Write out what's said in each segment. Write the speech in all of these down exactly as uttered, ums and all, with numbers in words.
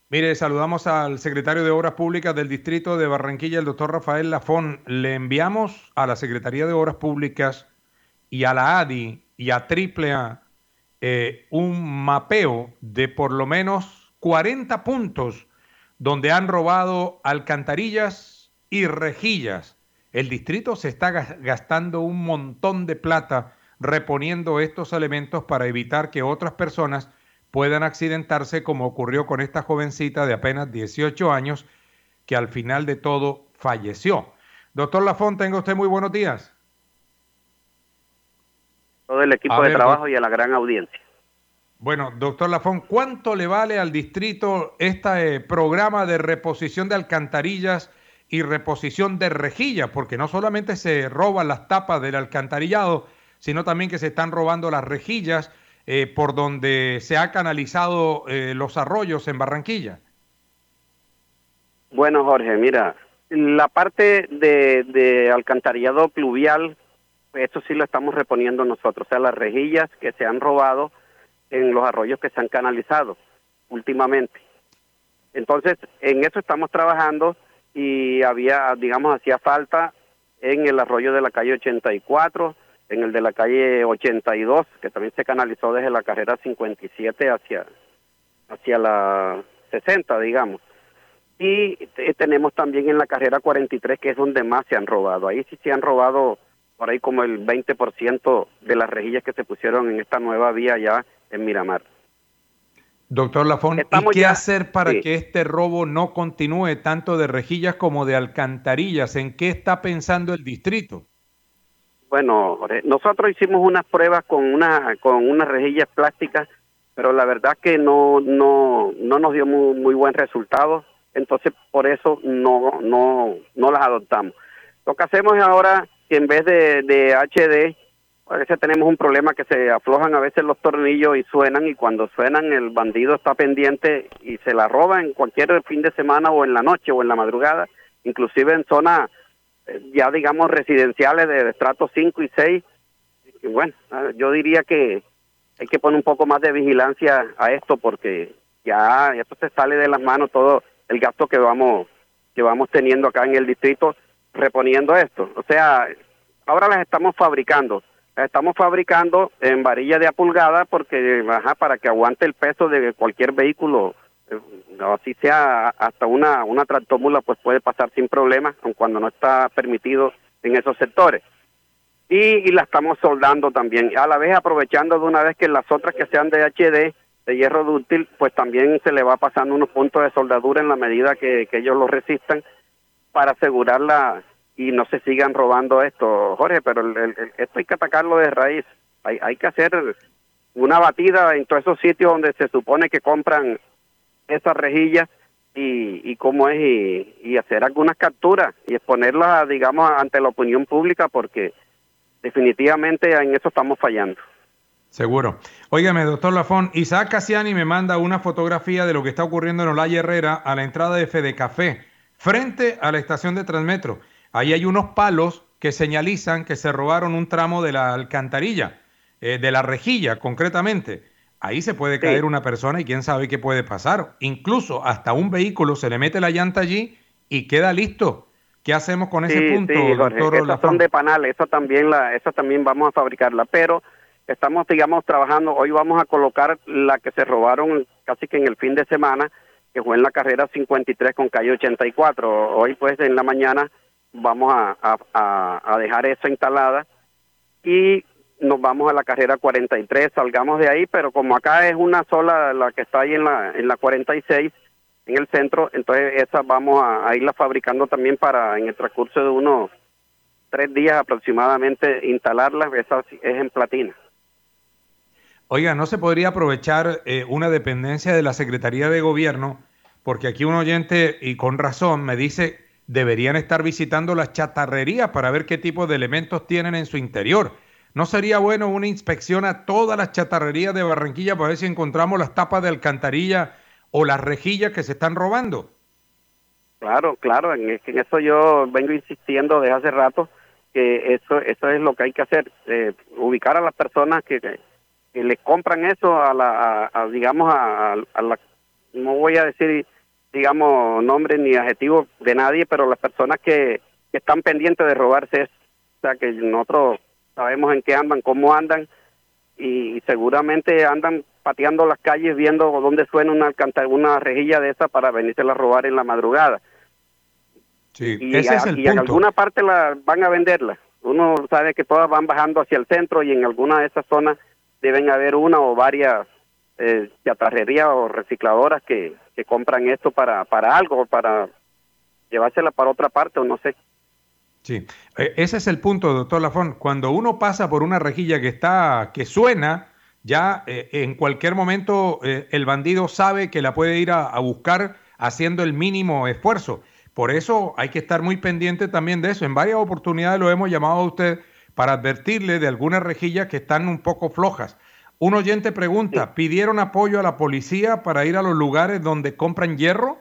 Mire, saludamos al secretario de Obras Públicas del Distrito de Barranquilla, el doctor Rafael Lafón. Le enviamos a la Secretaría de Obras Públicas y a la A D I y a Triple A eh, un mapeo de por lo menos cuarenta puntos donde han robado alcantarillas y rejillas. El distrito se está gastando un montón de plata reponiendo estos elementos para evitar que otras personas puedan accidentarse como ocurrió con esta jovencita de apenas dieciocho años que al final de todo falleció. Doctor Lafón, tenga usted muy buenos días. Todo el A equipo de ver, doc- trabajo y a la gran audiencia. bueno, doctor Lafón, ¿cuánto le vale al distrito este programa de reposición de alcantarillas y reposición de rejillas? Porque no solamente se roban las tapas del alcantarillado, sino también que se están robando las rejillas eh, por donde se ha canalizado eh, los arroyos en Barranquilla. Bueno, Jorge, mira, la parte de, de alcantarillado pluvial, eso sí lo estamos reponiendo nosotros, o sea, las rejillas que se han robado en los arroyos que se han canalizado últimamente. Entonces, en eso estamos trabajando y había, digamos, hacía falta en el arroyo de la calle ochenta y cuatro, en el de la calle ochenta y dos, que también se canalizó desde la carrera cincuenta y siete hacia, hacia la sesenta, digamos. Y eh, tenemos también en la carrera cuarenta y tres, que es donde más se han robado. Ahí sí se han robado por ahí como el veinte por ciento de las rejillas que se pusieron en esta nueva vía ya en Miramar. Doctor Lafón, ¿y Estamos qué ya, hacer para sí, que este robo no continúe tanto de rejillas como de alcantarillas? ¿En qué está pensando el distrito? bueno, Jorge, nosotros hicimos unas pruebas con una con unas rejillas plásticas, pero la verdad que no no no nos dio muy, muy buen resultado, entonces por eso no no no las adoptamos. Lo que hacemos es ahora que en vez de, de H D, a veces tenemos un problema que se aflojan a veces los tornillos y suenan, y cuando suenan el bandido está pendiente y se la roba en cualquier fin de semana o en la noche o en la madrugada, inclusive en zonas eh, ya digamos residenciales de estratos cinco y seis. Y bueno, ah, yo diría que hay que poner un poco más de vigilancia a esto, porque ya esto se sale de las manos todo el gasto que vamos que vamos teniendo acá en el distrito reponiendo esto. O sea, ahora las estamos fabricando, las estamos fabricando en varilla de a pulgada porque ajá, para que aguante el peso de cualquier vehículo, eh, así sea hasta una una tractomula, pues puede pasar sin problemas, aun cuando no está permitido en esos sectores. Y, y la estamos soldando también, a la vez aprovechando de una vez que las otras que sean de H D, de hierro dúctil, pues también se le va pasando unos puntos de soldadura en la medida que, que ellos lo resistan, para asegurarla y no se sigan robando esto, Jorge. Pero el, el, el- esto hay que atacarlo de raíz, hay, hay que hacer una batida en todos esos sitios donde se supone que compran esas rejillas, y, y cómo es, y, y hacer algunas capturas y exponerlas, digamos, ante la opinión pública, porque definitivamente en eso estamos fallando. Seguro. Óigame, doctor Lafón, Isaac Cassiani me manda una fotografía de lo que está ocurriendo en Olaya Herrera a la entrada de Fede Café, frente a la estación de Transmetro. Ahí hay unos palos que señalizan que se robaron un tramo de la alcantarilla, eh, de la rejilla concretamente. Ahí se puede caer Sí, una persona y quién sabe qué puede pasar. Incluso hasta un vehículo se le mete la llanta allí y queda listo. ¿Qué hacemos con ese sí, sí, punto, Jorge, doctor esas son Lafón? de panales, esa también la, esa también vamos a fabricarla, pero estamos, digamos, trabajando. Hoy vamos a colocar la que se robaron casi que en el fin de semana, que fue en la carrera cincuenta y tres con calle ochenta y cuatro. Hoy, pues, en la mañana vamos a, a, a, a dejar esa instalada y nos vamos a la carrera cuarenta y tres, salgamos de ahí, pero como acá es una sola la que está ahí en la en la cuarenta y seis, en el centro, entonces esa vamos a, a irla fabricando también para en el transcurso de unos tres días aproximadamente instalarla. Esa sí es en platina. Oiga, ¿no se podría aprovechar eh, una dependencia de la Secretaría de Gobierno? Porque aquí un oyente, y con razón, me dice, deberían estar visitando las chatarrerías para ver qué tipo de elementos tienen en su interior. ¿No sería bueno una inspección a todas las chatarrerías de Barranquilla para ver si encontramos las tapas de alcantarilla o las rejillas que se están robando? Claro, claro, en, en eso yo vengo insistiendo desde hace rato, que eso eso es lo que hay que hacer, eh, ubicar a las personas que, que, que le compran eso a la, a, a, digamos, a, a la, no voy a decir digamos, nombres ni adjetivos de nadie, pero las personas que, que están pendientes de robarse eso. O sea, que nosotros sabemos en qué andan, cómo andan, y seguramente andan pateando las calles viendo dónde suena una alcantar una rejilla de esa para venirse a robar en la madrugada. Sí, y, ese a, es el y punto. en alguna parte la van a venderla. Uno sabe que todas van bajando hacia el centro y en alguna de esas zonas deben haber una o varias eh, chatarrerías o recicladoras que, que compran esto para, para algo, para llevársela para otra parte o no sé. Sí, eh, ese es el punto, doctor Lafón. Cuando uno pasa por una rejilla que está, que suena, ya eh, en cualquier momento eh, el bandido sabe que la puede ir a, a buscar haciendo el mínimo esfuerzo. Por eso hay que estar muy pendiente también de eso. En varias oportunidades lo hemos llamado a usted para advertirle de algunas rejillas que están un poco flojas. Un oyente pregunta, Sí. ¿pidieron apoyo a la policía para ir a los lugares donde compran hierro?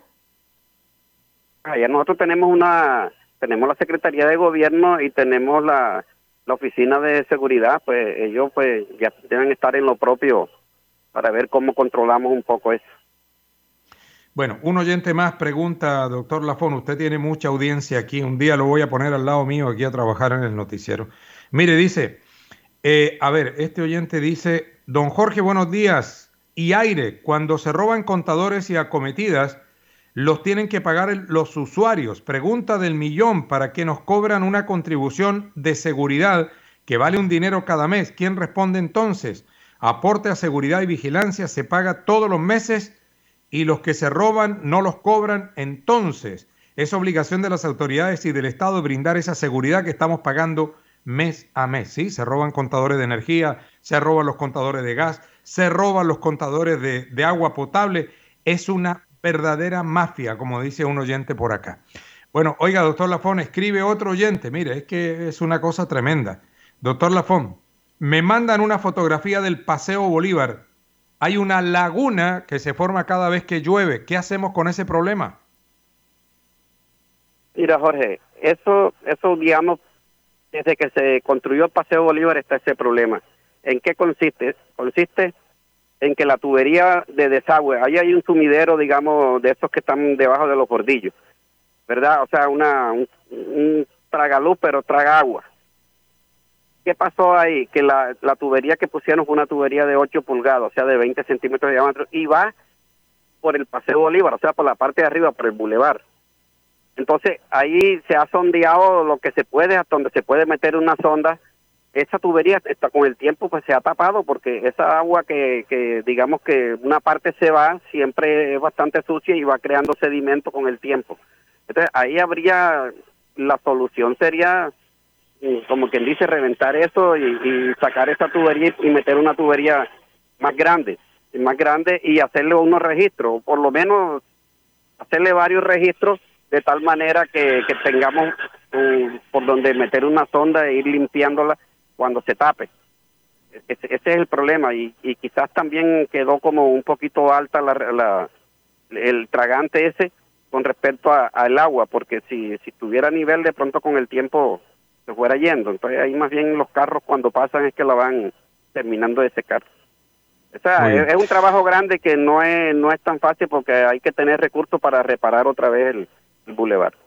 Allá nosotros tenemos una, tenemos la Secretaría de Gobierno y tenemos la, la Oficina de Seguridad, pues ellos pues ya deben estar en lo propio para ver cómo controlamos un poco eso. Bueno, un oyente más pregunta, doctor Lafón, usted tiene mucha audiencia aquí, un día lo voy a poner al lado mío aquí a trabajar en el noticiero. Mire, dice, eh, a ver, este oyente dice, don Jorge, buenos días, y aire, cuando se roban contadores y acometidas, los tienen que pagar el- los usuarios. Pregunta del millón, ¿para qué nos cobran una contribución de seguridad que vale un dinero cada mes? ¿Quién responde entonces? Aporte a seguridad y vigilancia se paga todos los meses y los que se roban no los cobran, entonces es obligación de las autoridades y del Estado brindar esa seguridad que estamos pagando mes a mes. ¿Sí? Se roban contadores de energía, se roban los contadores de gas, se roban los contadores de, de agua potable. Es una verdadera mafia, como dice un oyente por acá. Bueno, oiga, doctor Lafón, escribe otro oyente. Mire, es que es una cosa tremenda. Doctor Lafón, me mandan una fotografía del Paseo Bolívar. Hay una laguna que se forma cada vez que llueve. ¿Qué hacemos con ese problema? Mira, Jorge, eso, eso digamos, desde que se construyó el Paseo Bolívar está ese problema. ¿En qué consiste? Consiste en que la tubería de desagüe, ahí hay un sumidero, digamos, de esos que están debajo de los bordillos, ¿verdad? O sea, una un, un tragaluz, pero traga agua. ¿Qué pasó ahí? Que la, la tubería que pusieron fue una tubería de ocho pulgadas, o sea, de veinte centímetros de diámetro, y va por el Paseo Bolívar, o sea, por la parte de arriba, por el bulevar. Entonces, ahí se ha sondeado lo que se puede, hasta donde se puede meter una sonda. Esa tubería está con el tiempo pues se ha tapado porque esa agua que, que digamos que una parte se va, siempre es bastante sucia y va creando sedimento con el tiempo. Entonces, ahí habría, la solución sería, como quien dice, reventar eso y, y sacar esa tubería y meter una tubería más grande, más grande y hacerle unos registros, o por lo menos hacerle varios registros de tal manera que, que tengamos um, por donde meter una sonda e ir limpiándola cuando se tape. Ese, ese es el problema y, y quizás también quedó como un poquito alta la, la, el tragante ese con respecto al agua, porque si, si tuviera nivel de pronto con el tiempo se fuera yendo. Entonces ahí más bien los carros cuando pasan es que la van terminando de secar. O sea, es, es un trabajo grande que no es no es tan fácil porque hay que tener recursos para reparar otra vez el, el bulevar.